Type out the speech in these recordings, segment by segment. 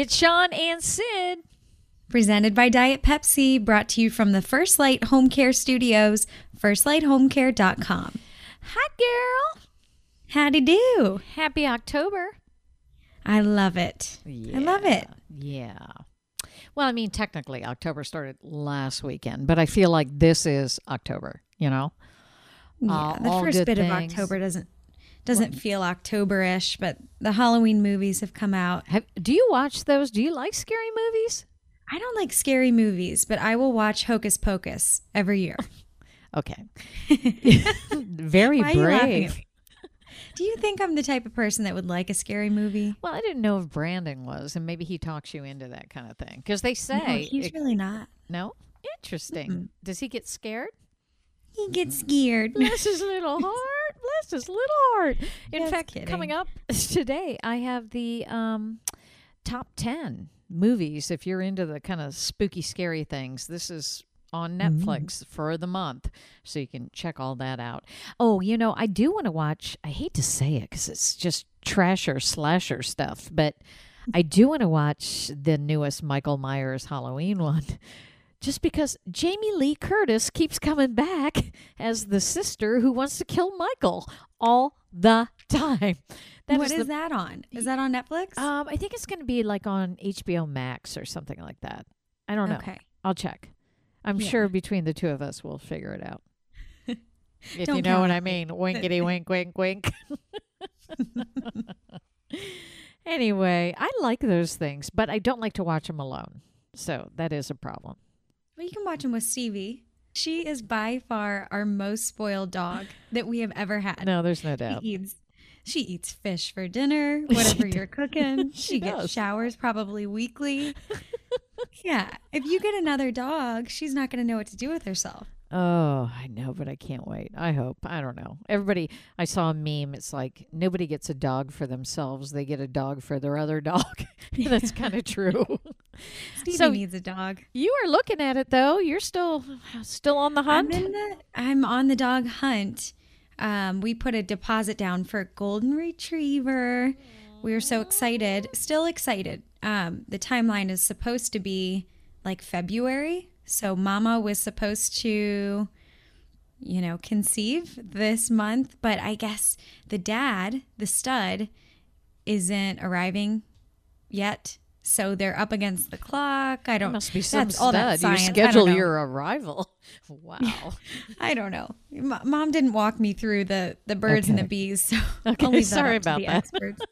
It's Sean and Sid. Presented by Diet Pepsi, brought to you from the First Light Home Care Studios, firstlighthomecare.com. Hi, girl. Howdy do. Happy October. I love it. Yeah. I love it. Yeah. Well, I mean, technically, October started last weekend, but I feel like this is October, you know? Yeah, the all first good bit of things. October doesn't feel October-ish, but the Halloween movies have come out. Do you watch those? Do you like scary movies? I don't like scary movies, but I will watch Hocus Pocus every year. Okay. Very Why are you laughing at brave. me? Do you think I'm the type of person that would like a scary movie? Well, I didn't know if Brandon was, and maybe he talks you into that kind of thing. Because they say... No, he's really not. No? Interesting. Does he get scared? He gets scared. Bless his little heart. Bless his little heart. In Just fact, kidding. coming up today, I have the top 10 movies. If you're into the kind of spooky, scary things, this is on Netflix for the month. So you can check all that out. Oh, you know, I do want to watch, I hate to say it because it's just trasher, slasher stuff, but I do want to watch the newest Michael Myers Halloween one. Just because Jamie Lee Curtis keeps coming back as the sister who wants to kill Michael all the time. What is that on? Is that on Netflix? I think it's going to be like on HBO Max or something like that. I don't know. Okay. I'll check. I'm sure between the two of us we'll figure it out. If Don't you know count what on I mean. Winkety wink, wink, wink. Anyway, I like those things, but I don't like to watch them alone. So that is a problem. Well, you can watch them with Stevie. She is by far our most spoiled dog that we have ever had. No, there's no doubt. She eats fish for dinner, whatever you're cooking. She She gets does. showers probably weekly. Yeah. If you get another dog, she's not going to know what to do with herself. Oh, I know, but I can't wait. I hope. I don't know. Everybody, I saw a meme. It's like nobody gets a dog for themselves. They get a dog for their other dog. That's kind of true. Stevie needs a dog. You are looking at it, though. You're still on the hunt? I'm on the dog hunt. We put a deposit down for a golden retriever. We were so excited. Still excited. The timeline is supposed to be like February. So Mama was supposed to, conceive this month. But I guess the dad, the stud, isn't arriving yet. So they're up against the clock. I don't. Must be some that's all that stud. You science. I don't schedule know. your arrival. Wow. I don't know. Mom didn't walk me through the birds and the bees, so Okay, I'll leave that sorry up to about the that. experts.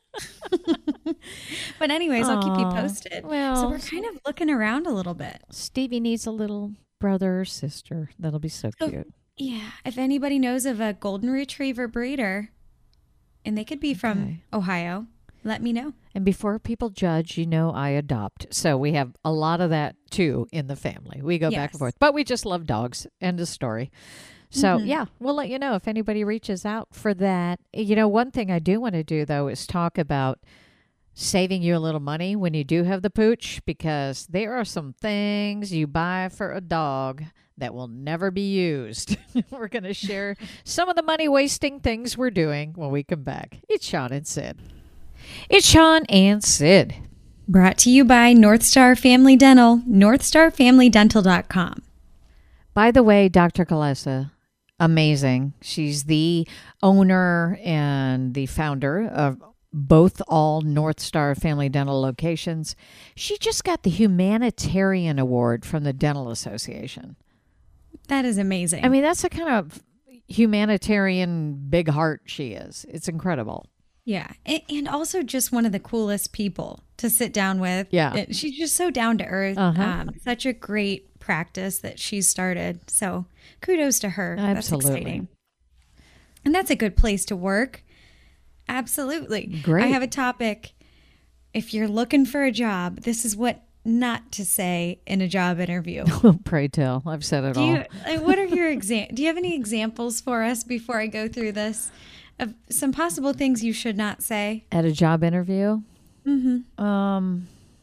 But anyways, I'll keep you Aw, posted. well, so we're kind of looking around a little bit. Stevie needs a little brother or sister. That'll be so So, cute. yeah, if anybody knows of a golden retriever breeder, and they could be from Okay. Ohio, let me know. And before people judge, I adopt. So we have a lot of that, too, in the family. We go back Yes. and forth. But we just love dogs. End of story. So, yeah, we'll let you know if anybody reaches out for that. One thing I do want to do, though, is talk about saving you a little money when you do have the pooch, because there are some things you buy for a dog that will never be used. We're going to share some of the money-wasting things we're doing when we come back. It's Sean and Sid. It's Sean and Sid. Brought to you by North Star Family Dental, northstarfamilydental.com. By the way, Dr. Kalesa, amazing. She's the owner and the founder of both all North Star Family Dental locations. She just got the Humanitarian Award from the Dental Association. That is amazing. I mean, that's the kind of humanitarian big heart she is. It's incredible. Yeah. And also just one of the coolest people to sit down with. Yeah. She's just so down to earth. Uh-huh. Such a great practice that she's started. So kudos to her. Absolutely. That's exciting. And that's a good place to work. Absolutely. Great. I have a topic. If you're looking for a job, this is what not to say in a job interview. Pray tell. I've said it Do all. what are your do you have any examples for us before I go through this of some possible things you should not say? At a job interview? Mm-hmm.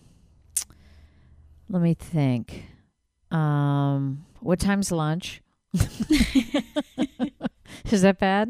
Let me think. What time's lunch? Is that bad?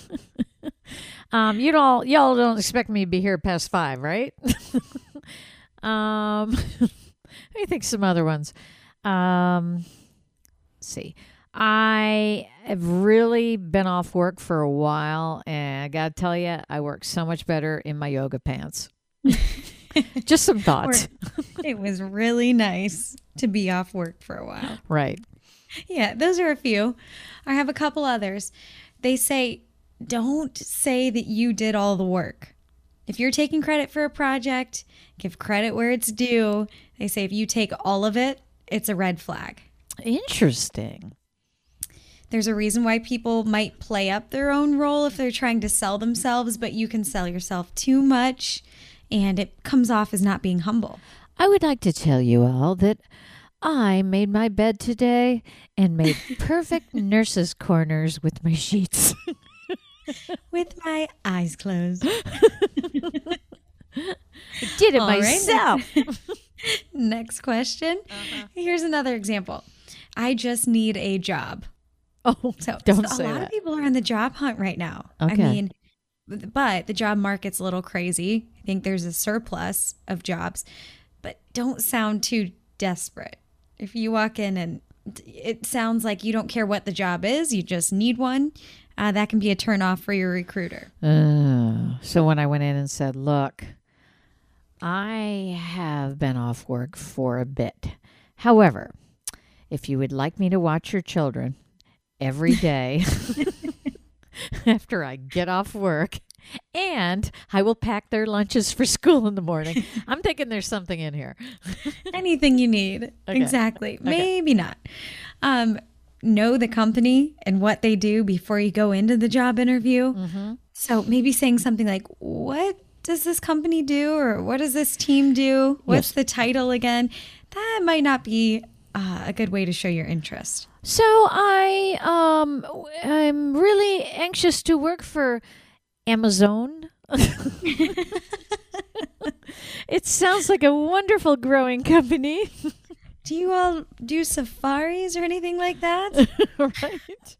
Y'all don't expect me to be here past 5, right? Let me think some other ones. Let's see. I have really been off work for a while, and I got to tell you, I work so much better in my yoga pants. Just some thoughts. It was really nice to be off work for a while. Right. Yeah, those are a few. I have a couple others. They say, don't say that you did all the work. If you're taking credit for a project, give credit where it's due. They say if you take all of it, it's a red flag. Interesting. There's a reason why people might play up their own role if they're trying to sell themselves, but you can sell yourself too much and it comes off as not being humble. I would like to tell you all that I made my bed today and made perfect nurse's corners with my sheets. With my eyes closed. I did it All right. myself. Next question. Here's another example. I just need a job. Oh, So don't a say lot that. of people are on the job hunt right now. Okay. I mean, but the job market's a little crazy. I think there's a surplus of jobs, but don't sound too desperate. If you walk in and it sounds like you don't care what the job is, you just need one, that can be a turnoff for your recruiter. So when I went in and said, look, I have been off work for a bit. However, if you would like me to watch your children every day after I get off work, and I will pack their lunches for school in the morning. I'm thinking there's something in here. Anything you need. Okay. Exactly. Maybe not. Know the company and what they do before you go into the job interview. So maybe saying something like, what does this company do? Or what does this team do? What's the title again? That might not be a good way to show your interest. So I'm really anxious to work for Amazon. It sounds like a wonderful growing company. Do you all do safaris or anything like that? Right?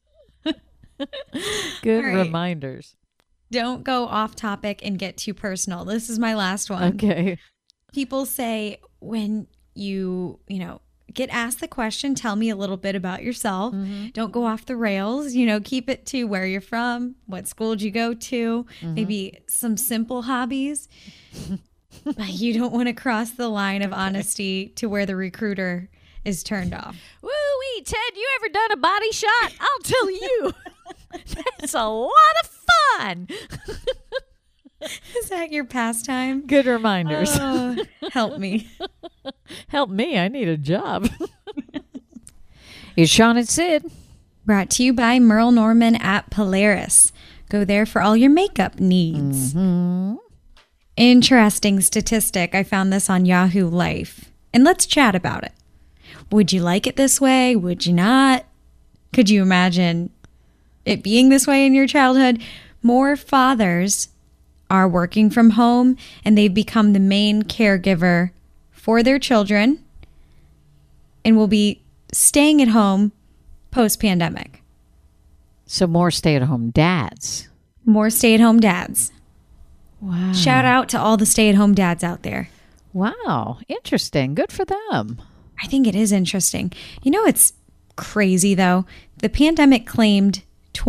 Good All right. reminders. Don't go off topic and get too personal. This is my last one. Okay. People say when you get asked the question, tell me a little bit about yourself. Don't go off the rails. Keep it to where you're from, what school did you go to, maybe some simple hobbies. But you don't want to cross the line of honesty to where the recruiter is turned off. Woo-wee, Ted, you ever done a body shot? I'll tell you. That's a lot of fun. Is that your pastime? Good reminders. Oh, help me. Help me. I need a job. Here's Sean and Sid. Brought to you by Merle Norman at Polaris. Go there for all your makeup needs. Interesting statistic. I found this on Yahoo Life. And let's chat about it. Would you like it this way? Would you not? Could you imagine it being this way in your childhood? More fathers are working from home and they've become the main caregiver for their children and will be staying at home post-pandemic. So more stay-at-home dads. More stay-at-home dads. Wow. Shout out to all the stay-at-home dads out there. Wow. Interesting. Good for them. I think it is interesting. It's crazy though. The pandemic claimed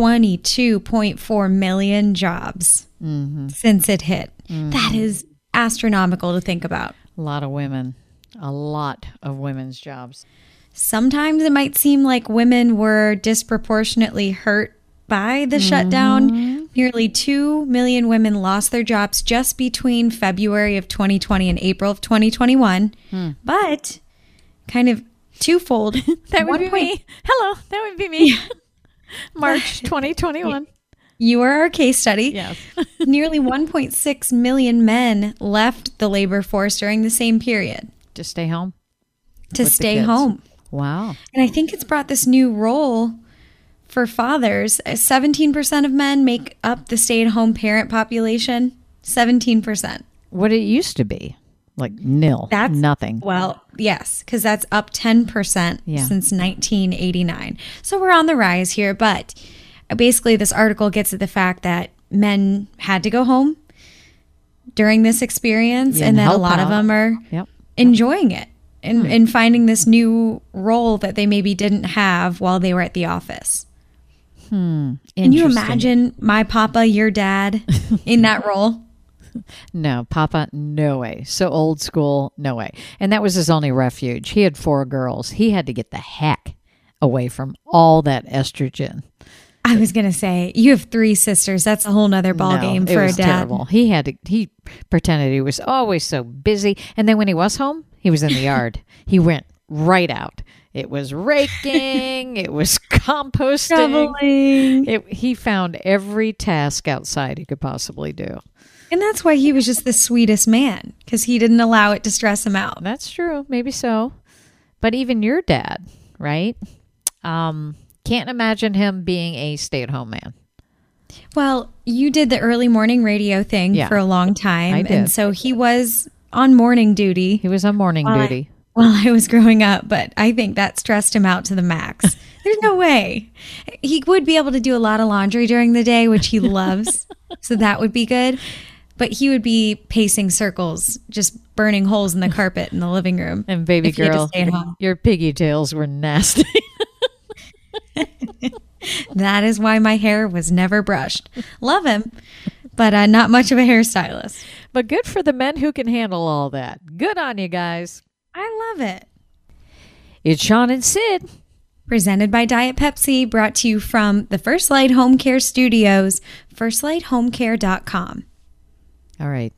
22.4 million jobs since it hit. That is astronomical to think about. A lot of women. A lot of women's jobs. Sometimes it might seem like women were disproportionately hurt by the shutdown. Nearly 2 million women lost their jobs just between February of 2020 and April of 2021. But kind of twofold. That would be me. Hello, that would be me. March 2021. You are our case study. Yes. Nearly 1.6 million men left the labor force during the same period To stay home? to With the stay kids. home. Wow. And I think it's brought this new role for fathers. 17% of men make up the stay-at-home parent population. 17%. What it used to be. Like nil. That's nothing. Well, yes, because that's up 10% since 1989. So we're on the rise here. But basically, this article gets at the fact that men had to go home during this experience, Yeah, and that a help lot of out. them are Yep. enjoying it and finding this new role that they maybe didn't have while they were at the office. Can you Interesting. imagine my papa, your dad, in that role? No, Papa, no way. So old school, no way. And that was his only refuge. He had 4 girls. He had to get the heck away from all that estrogen. I was going to say, you have 3 sisters. That's a whole nother ball game it for was a dad. terrible. He pretended he was always so busy. And then when he was home, he was in the yard. He went right out. It was raking. It was composting. Shoveling. He found every task outside he could possibly do. And that's why he was just the sweetest man, because he didn't allow it to stress him out. That's true. Maybe so. But even your dad, right? Can't imagine him being a stay-at-home man. Well, you did the early morning radio thing Yeah, for a long time. I did. And so he was on morning duty He was on morning duty. while I was growing up, but I think that stressed him out to the max. There's no way. He would be able to do a lot of laundry during the day, which he loves. So that would be good. But he would be pacing circles, just burning holes in the carpet in the living room. And baby if he had to girl, stay at home. your piggy tails were nasty. That is why my hair was never brushed. Love him, but not much of a hairstylist. But good for the men who can handle all that. Good on you guys. I love it. It's Sean and Sid. Presented by Diet Pepsi, brought to you from the First Light Home Care Studios, firstlighthomecare.com. All right.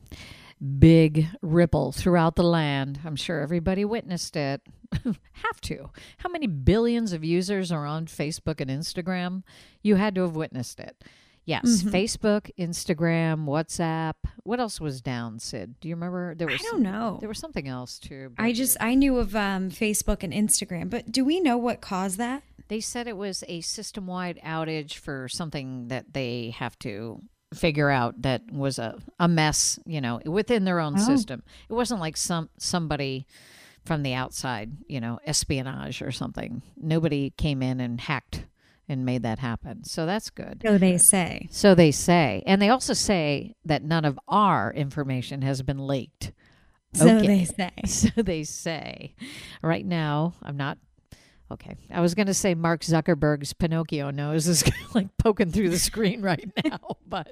Big ripple throughout the land. I'm sure everybody witnessed it. Have to. How many billions of users are on Facebook and Instagram? You had to have witnessed it. Yes, Facebook, Instagram, WhatsApp. What else was down, Sid? Do you remember? I don't know. There was something else too. but I knew of Facebook and Instagram, but do we know what caused that? They said it was a system-wide outage for something that they have to figure out that was a mess, within their own system. It wasn't like somebody from the outside, espionage or something. Nobody came in and hacked and made that happen. So that's good. So they say. So they say. And they also say that none of our information has been leaked. So they say. So they say. Right now, I'm not. Okay. I was going to say Mark Zuckerberg's Pinocchio nose is like poking through the screen right now, but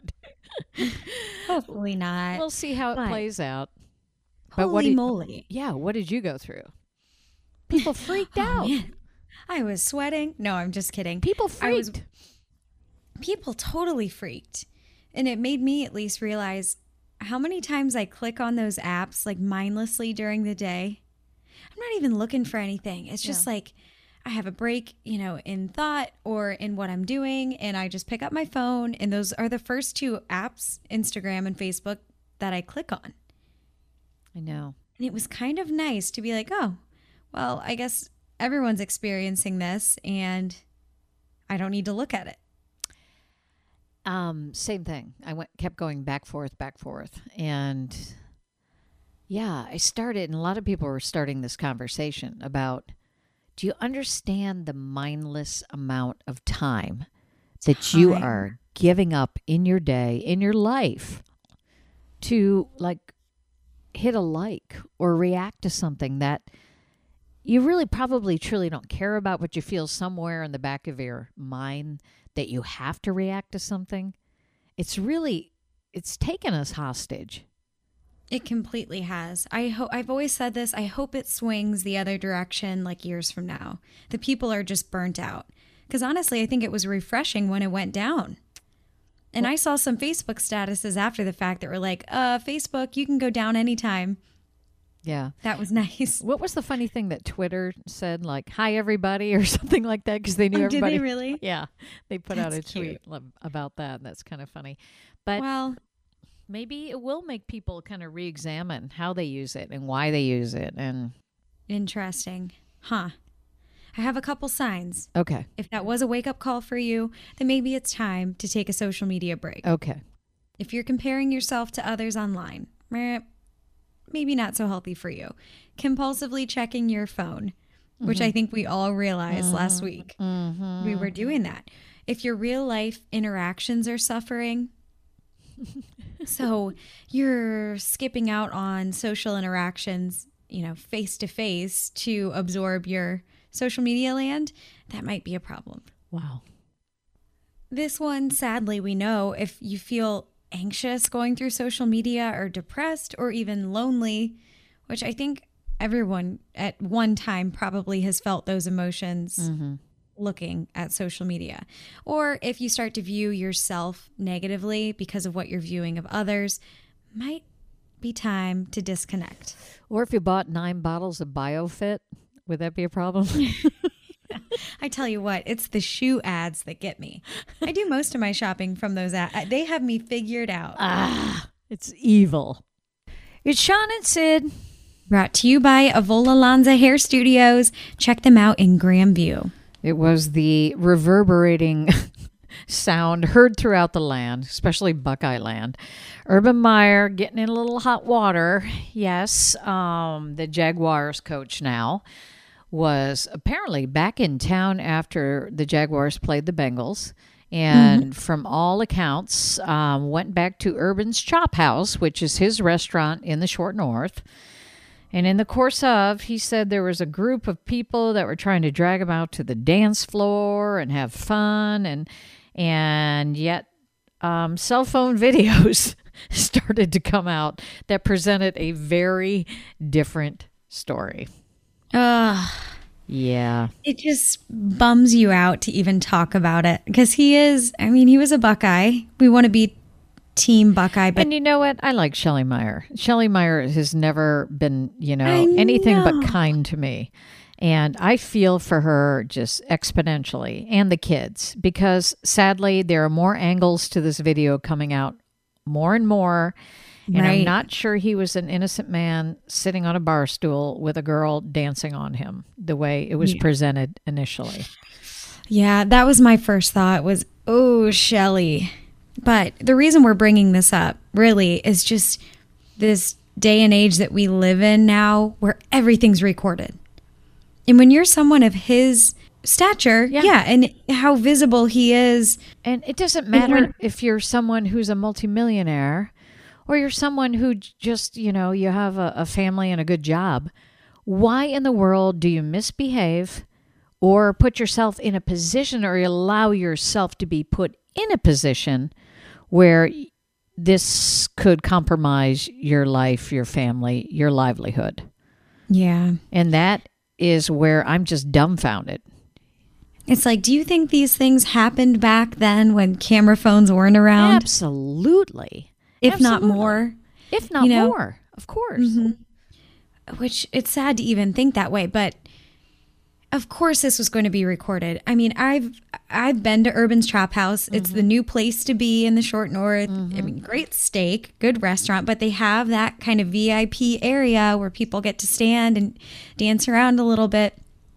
Hopefully not. we'll see how it But- plays out. But Holy moly. Yeah, what did you go through? People freaked out. Man. I was sweating. No, I'm just kidding. People I was- freaked. People totally freaked. And it made me at least realize how many times I click on those apps like mindlessly during the day. I'm not even looking for anything. It's just like I have a break, in thought or in what I'm doing, and I just pick up my phone, and those are the first 2 apps, Instagram and Facebook, that I click on. I know. And it was kind of nice to be like, oh, well, I guess everyone's experiencing this, and I don't need to look at it. Same thing. I kept going back, forth, and yeah, I started, and a lot of people were starting this conversation about, do you understand the mindless amount of time that you are giving up in your day, in your life, to like hit a like or react to something that you really probably truly don't care about, but you feel somewhere in the back of your mind that you have to react to something? It's taken us hostage. It completely has. I've always said this. I hope it swings the other direction like years from now. The people are just burnt out. Because honestly, I think it was refreshing when it went down. And I saw some Facebook statuses after the fact that were like, Facebook, you can go down anytime. Yeah. That was nice. What was the funny thing that Twitter said, like, hi, everybody, or something like that? Because they knew everybody. Did they really? Yeah. They put out a That's tweet about that. And that's kind of funny. But Well, maybe it will make people kind of re-examine how they use it and why they use it. And interesting. Huh. I have a couple signs. okay. If that was a wake-up call for you, then maybe it's time to take a social media break. Okay. If you're comparing yourself to others online, maybe not so healthy for you. Compulsively checking your phone, which I think we all realized last week. We were doing that. If your real life interactions are suffering, So you're skipping out on social interactions, face to face to absorb your social media land. That might be a problem. Wow. This one, sadly, we know if you feel anxious going through social media or depressed or even lonely, which I think everyone at one time probably has felt those emotions looking at social media. Or if you start to view yourself negatively because of what you're viewing of others, might be time to disconnect. Or if you bought 9 bottles of BioFit, would that be a problem? I tell you what, it's the shoe ads that get me. I do most of my shopping from those ads. They have me figured out. It's evil. It's Sean and Sid. Brought to you by Avola Lanza Hair Studios. Check them out in Grandview. It was the reverberating sound heard throughout the land, especially Buckeye land. Urban Meyer getting in a little hot water. Yes, the Jaguars coach now was apparently back in town after the Jaguars played the Bengals. And from all accounts, went back to Urban's Chop House, which is his restaurant in the Short North. And in the course of, he said there was a group of people that were trying to drag him out to the dance floor and have fun. And yet cell phone videos started to come out that presented a very different story. Yeah. It just bums you out to even talk about it because he was a Buckeye. We want to be Team Buckeye. But and you know what? I like Shelley Meyer. Shelley Meyer has never been, anything but kind to me. And I feel for her just exponentially and the kids because sadly there are more angles to this video coming out more and more. And right. I'm not sure he was an innocent man sitting on a bar stool with a girl dancing on him the way it was presented initially. Yeah, that was my first thought was, oh, Shelley. But the reason we're bringing this up really is just this day and age that we live in now where everything's recorded. And when you're someone of his stature, and how visible he is. And it doesn't matter if you're someone who's a multimillionaire or you're someone who just, you have a family and a good job. Why in the world do you misbehave or put yourself in a position or allow yourself to be put in a position where this could compromise your life, your family, your livelihood? Yeah. And that is where I'm just dumbfounded. It's like, do you think these things happened back then when camera phones weren't around? Absolutely. If not more. If not more, of course. Mm-hmm. Which it's sad to even think that way, but of course this was going to be recorded. I mean, I've been to Urban's Chop House. It's the new place to be in the Short North. I mean, great steak, good restaurant, but they have that kind of VIP area where people get to stand and dance around a little bit.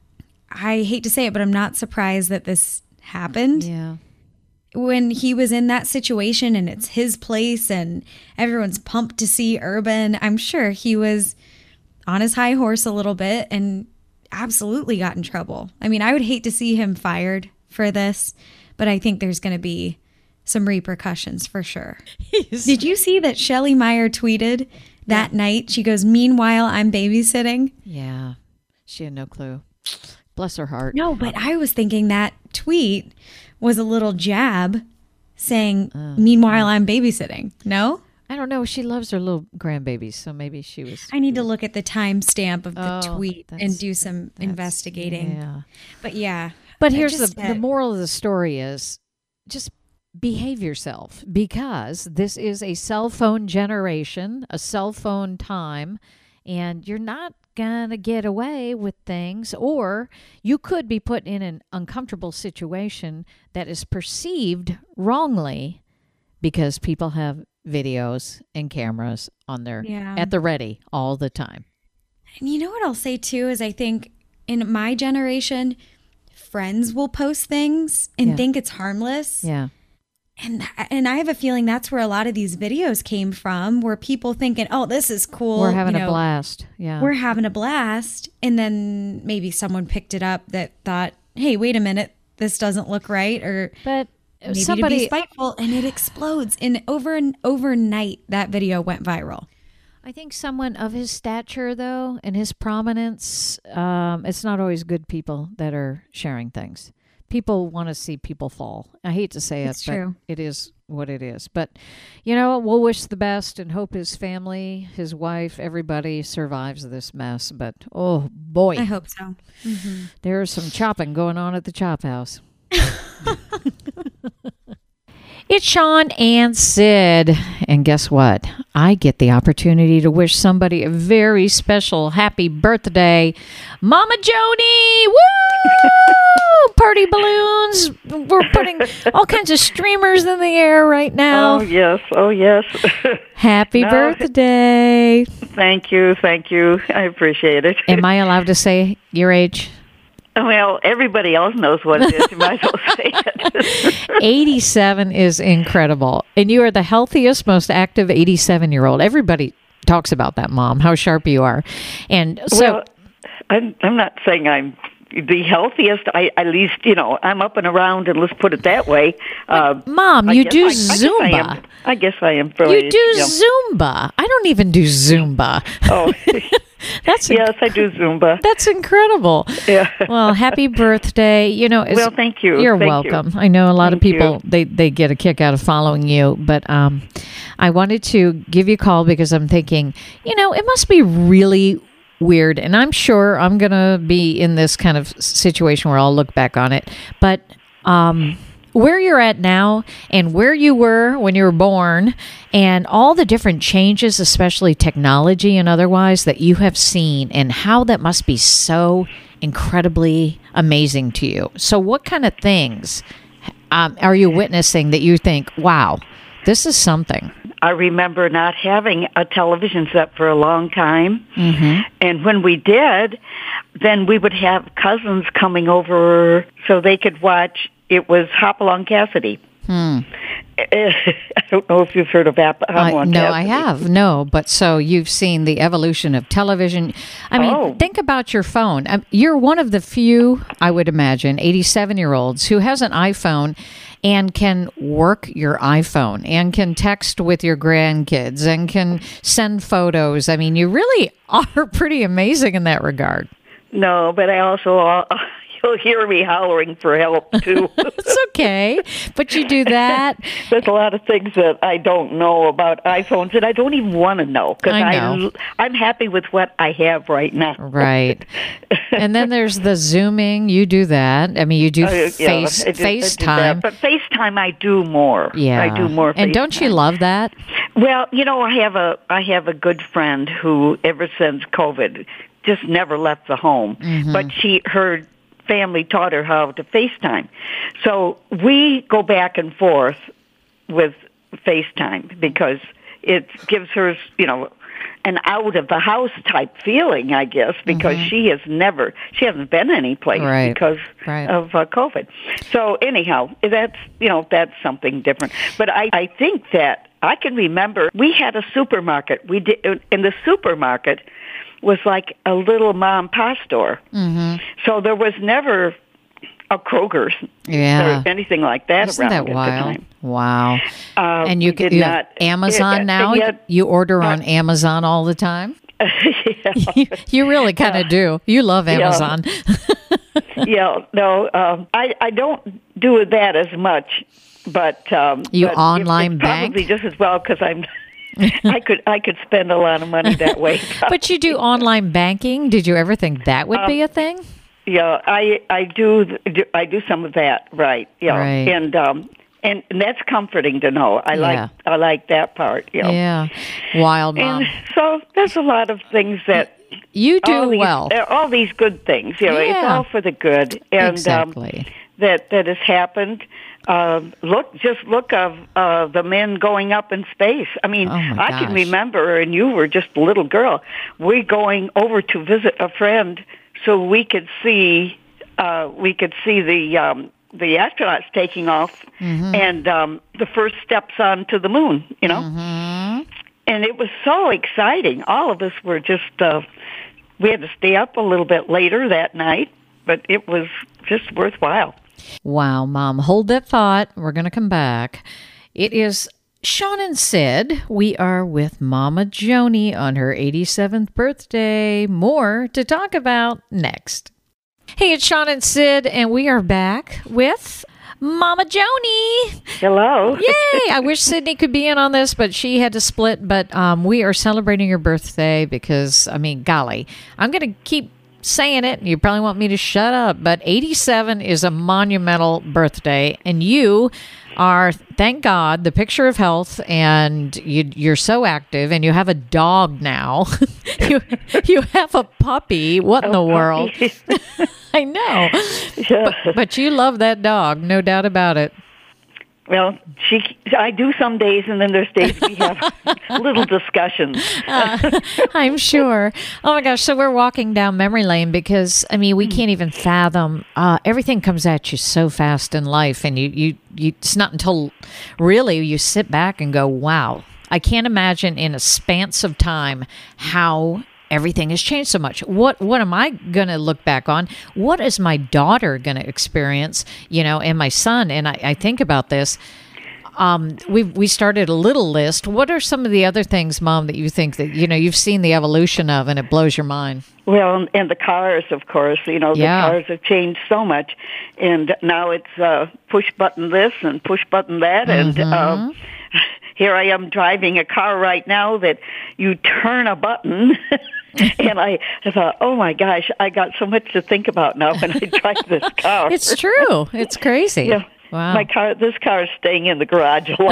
I hate to say it, but I'm not surprised that this happened. Yeah. When he was in that situation and it's his place and everyone's pumped to see Urban, I'm sure he was on his high horse a little bit and absolutely got in trouble. I mean, I would hate to see him fired for this, but I think there's going to be some repercussions for sure. Did you see that Shelley Meyer tweeted that night? She goes, "Meanwhile, I'm babysitting." Yeah. She had no clue. Bless her heart. No, but I was thinking that tweet was a little jab saying, "Meanwhile, I'm babysitting." No? I don't know. She loves her little grandbabies, so maybe she was. I need to look at the timestamp of the tweet and do some investigating. Yeah. But yeah. But here's the moral of the story is just behave yourself because this is a cell phone generation, a cell phone time, and you're not going to get away with things, or you could be put in an uncomfortable situation that is perceived wrongly because people have videos and cameras on their at the ready all the time. And you know what I'll say too is I think in my generation, friends will post things and think it's harmless. Yeah. And I have a feeling that's where a lot of these videos came from, where people thinking, "Oh, this is cool. We're having a blast." Yeah. We're having a blast. And then maybe someone picked it up that thought, "Hey, wait a minute, this doesn't look right." But maybe to be spiteful, and it explodes. And overnight, that video went viral. I think someone of his stature, though, and his prominence, it's not always good people that are sharing things. People want to see people fall. I hate to say It's true. but it is what it is. But, you know, we'll wish the best and hope his family, his wife, everybody survives this mess. But, oh, boy. I hope so. Mm-hmm. There's some chopping going on at the Chop House. It's Sean and Sid. And guess what? I get the opportunity to wish somebody a very special happy birthday. Mama Jody! Woo! Party balloons. We're putting all kinds of streamers in the air right now. Oh, yes. Oh, yes. Happy birthday. Thank you. Thank you. I appreciate it. Am I allowed to say your age? Well, everybody else knows what it is. You might as well say it. 87 is incredible. And you are the healthiest, most active 87-year-old. Everybody talks about that, Mom, how sharp you are. And so... Well, I'm not saying I'm the healthiest. I at least, you know, I'm up and around, and let's put it that way. Mom, you do Zumba. I guess I am. Fairly, you do Zumba. I don't even do Zumba. Oh, yes, I do Zumba. That's incredible. Yeah. Well, happy birthday. You know, well, thank you. You're thank welcome. You. I know a lot of Thank people, they get a kick out of following you, but I wanted to give you a call because I'm thinking, you know, it must be really weird, and I'm sure I'm going to be in this kind of situation where I'll look back on it, but where you're at now and where you were when you were born and all the different changes, especially technology and otherwise, that you have seen and how that must be so incredibly amazing to you. So what kind of things are you witnessing that you think, wow, this is something? I remember not having a television set for a long time. Mm-hmm. And when we did, then we would have cousins coming over so they could watch. It was Hopalong Cassidy. I don't know if you've heard of Hopalong Cassidy. No, I have. No, but so you've seen the evolution of television. I mean, think about your phone. You're one of the few, I would imagine, 87-year-olds who has an iPhone and can work your iPhone and can text with your grandkids and can send photos. I mean, you really are pretty amazing in that regard. No, but I also... You'll hear me hollering for help, too. It's okay, but you do that. There's a lot of things that I don't know about iPhones, and I don't even want to know, because I'm happy with what I have right now. Right. And then there's the Zooming. You do that. I mean, you do FaceTime. But FaceTime, I do more. Yeah. I do more FaceTime. And don't you love that? Well, you know, I have a good friend who, ever since COVID, just never left the home. Mm-hmm. But her family taught her how to FaceTime. So we go back and forth with FaceTime because it gives her, you know, an out of the house type feeling, I guess, because she hasn't been anyplace because of COVID. So anyhow, that's something different. But I think that I can remember we had a supermarket. We did, in the supermarket was like a little mom and pop store. Mm-hmm. So there was never a Kroger's or anything like that Isn't around that wild? at the time. Wow. And you have Amazon now? You order on Amazon all the time? You really kind of do. You love Amazon. I don't do that as much, but you online bank? Probably just as well because I'm. I could spend a lot of money that way. But you do online banking. Did you ever think that would be a thing? Yeah, I do some of that. Right. Yeah. Right. And that's comforting to know. I like that part. You know? Yeah. Wild Mom. And so there's a lot of things that you do all these good things. You know, it's all for the good. And exactly. That has happened. Look of the men going up in space. I mean, I can remember, and you were just a little girl. We going over to visit a friend so we could see the astronauts taking off and the first steps onto the moon. You know, and it was so exciting. All of us were just we had to stay up a little bit later that night, but it was just worthwhile. Wow, Mom, hold that thought. We're going to come back. It is Sean and Sid. We are with Mama Joni on her 87th birthday. More to talk about next. Hey, it's Sean and Sid, and we are back with Mama Joni. Hello. Yay! I wish Sydney could be in on this, but she had to split. But we are celebrating your birthday because, I mean, golly, I'm going to keep saying it. You probably want me to shut up, but 87 is a monumental birthday, and you are, thank God, the picture of health, and you're so active, and you have a dog now. you have a puppy. What in the world? I know. Yeah. But you love that dog, no doubt about it. Well, I do some days, and then there's days we have little discussions. I'm sure. Oh my gosh! So we're walking down memory lane because I mean we can't even fathom. Everything comes at you so fast in life, and you. It's not until really you sit back and go, "Wow!" I can't imagine in a span of time how everything has changed so much. What am I going to look back on? What is my daughter going to experience, and my son? And I think about this. We started a little list. What are some of the other things, Mom, that you think that, you've seen the evolution of and it blows your mind? Well, and the cars, of course, the cars have changed so much. And now it's push button this and push button that. And here I am driving a car right now that you turn a button. And I thought, oh my gosh, I got so much to think about now when I drive this car. It's true. It's crazy. Yeah. Wow. This car is staying in the garage a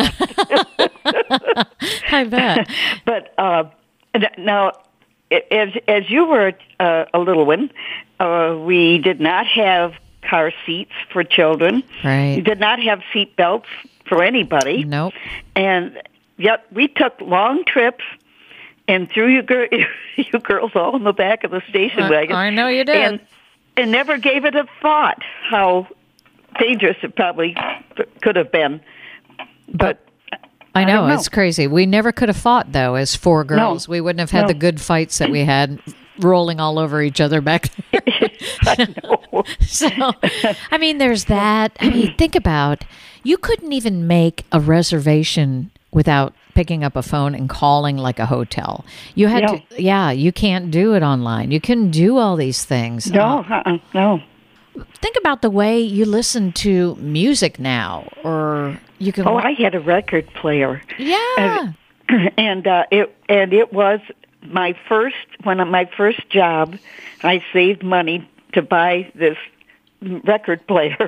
lot. I bet. But now, as you were a little one, we did not have car seats for children. Right. We did not have seat belts for anybody. Nope. And yet we took long trips and threw you girls all in the back of the station wagon. I know you did. And never gave it a thought how dangerous it probably could have been. But I know, it's crazy. We never could have fought, though, as four girls. No. We wouldn't have had the good fights that we had rolling all over each other back then. I know. So, I mean, there's that. I mean, think about, you couldn't even make a reservation without picking up a phone and calling like a hotel. You had to, you can't do it online. You couldn't do all these things. No. Think about the way you listen to music now, or you can. Oh, I had a record player. Yeah. And it was my first job. I saved money to buy this record player.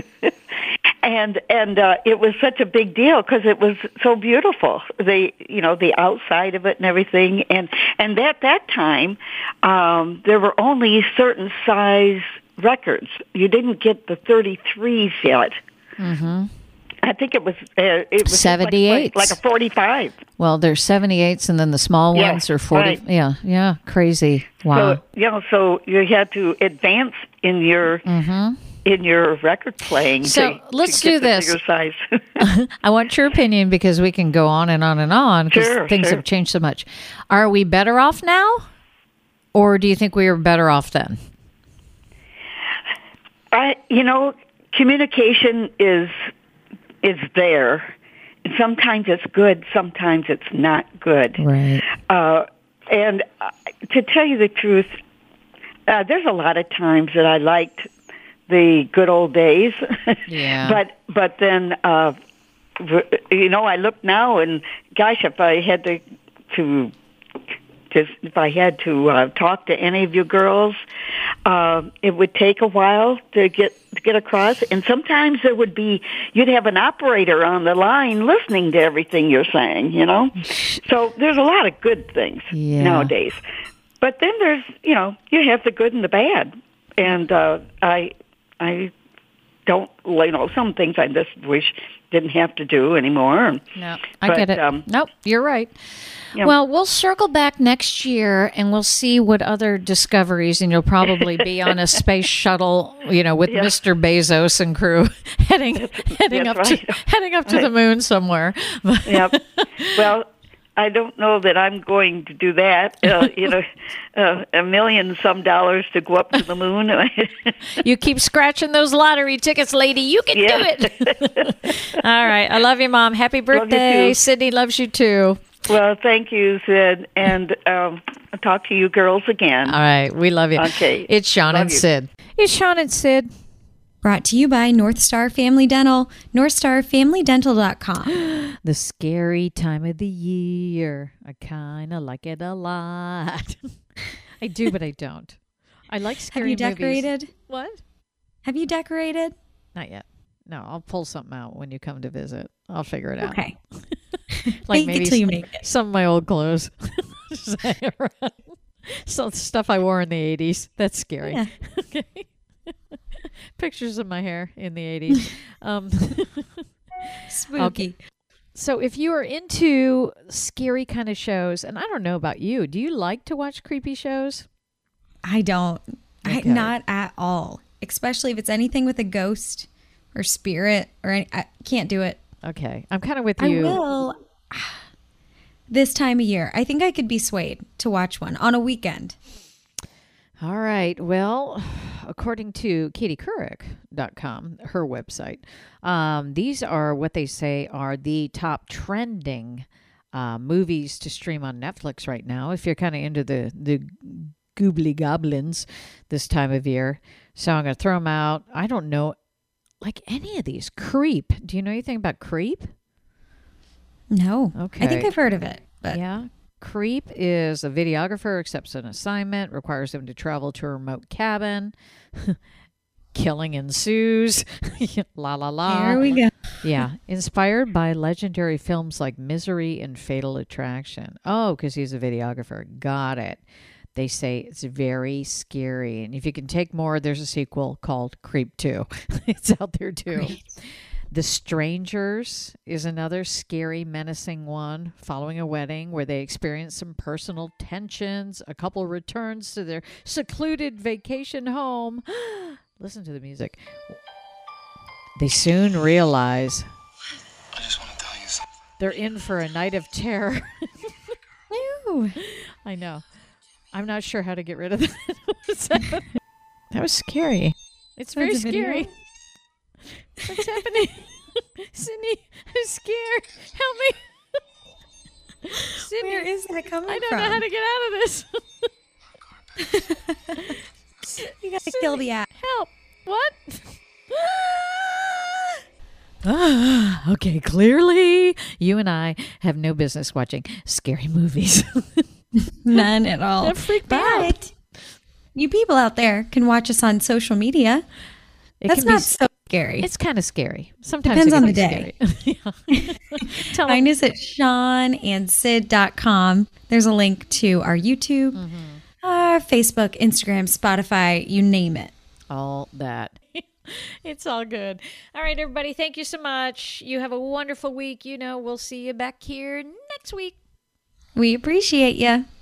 And it was such a big deal because it was so beautiful. The outside of it and everything. And at that time, there were only certain size records. You didn't get the 33s yet. Mm-hmm. I think it was 78s, like a 45. Well, there's 78s, and then the small ones are 40. Right. Yeah, crazy. Wow. So you had to advance in your record playing. So let's do this. Bigger size. I want your opinion because we can go on and on and on because things have changed so much. Are we better off now, or do you think we were better off then? Communication is there. Sometimes it's good, sometimes it's not good. Right. And to tell you the truth, there's a lot of times that I liked the good old days. Yeah. But then, I look now and, gosh, if I had to talk to any of you girls, it would take a while to get across, and sometimes you'd have an operator on the line listening to everything you're saying, So there's a lot of good things nowadays, but then there's you have the good and the bad, and I don't some things I just wish didn't have to do anymore. No, I get it. Nope, you're right. Yeah. Well, we'll circle back next year and we'll see what other discoveries, and you'll probably be on a space shuttle, with Mr. Bezos and crew heading up to the moon somewhere. Yep. Well, I don't know that I'm going to do that. $1 million some dollars to go up to the moon. You keep scratching those lottery tickets, lady. You can do it. All right. I love you, Mom. Happy birthday. Sydney loves you too. Well, thank you, Sid. And I'll talk to you girls again. All right. We love you. Okay. It's Sean and Sid. It's Sean and Sid. Brought to you by North Star Family Dental, northstarfamilydental.com. The scary time of the year. I kind of like it a lot. I do, but I don't. I like scary movies. Have you decorated? What? Have you decorated? Not yet. No, I'll pull something out when you come to visit. I'll figure it out. Okay. Like maybe till you make it. Some of my old clothes. Some stuff I wore in the 80s. That's scary. Yeah. Okay. Pictures of my hair in the 80s. Spooky. Okay. So if you are into scary kind of shows, and I don't know about you, do you like to watch creepy shows? I don't. Okay. Not at all. Especially if it's anything with a ghost or spirit I can't do it. Okay. I'm kind of with you. I will this time of year. I think I could be swayed to watch one on a weekend. All right. Well, according to katiecouric.com, her website, these are what they say are the top trending movies to stream on Netflix right now, if you're kind of into the goobly goblins this time of year. So I'm going to throw them out. I don't know, like any of these. Creep. Do you know anything about Creep? No. Okay. I think I've heard of it. But Yeah. Creep is a videographer accepts an assignment, requires him to travel to a remote cabin. Killing ensues. La la la. Here we go. Yeah. Inspired by legendary films like Misery and Fatal Attraction. Oh, because he's a videographer. Got it. They say it's very scary. And if you can take more, there's a sequel called Creep 2. It's out there too. Great. The Strangers is another scary, menacing one. Following a wedding where they experience some personal tensions, a couple returns to their secluded vacation home. Listen to the music. They soon realize I just want to tell you something. they're in for a night of terror. Ew. I know. I'm not sure how to get rid of that. That was scary. It's very That's a video? scary. What's happening? Sydney, I'm scared. Help me. Sydney, Where is that coming I don't from? know how to get out of this. You gotta kill the app. Help. What? Okay, clearly you and I have no business watching scary movies. None at all. That freaked me out. But you people out there can watch us on social media. It That's can be not so scary. It's kind of scary. Sometimes Depends it on can the be scary. Tell Find them. us at SeanandSid.com. There's a link to our YouTube, our Facebook, Instagram, Spotify, you name it. All that. It's all good. All right, everybody. Thank you so much. You have a wonderful week. We'll see you back here next week. We appreciate you.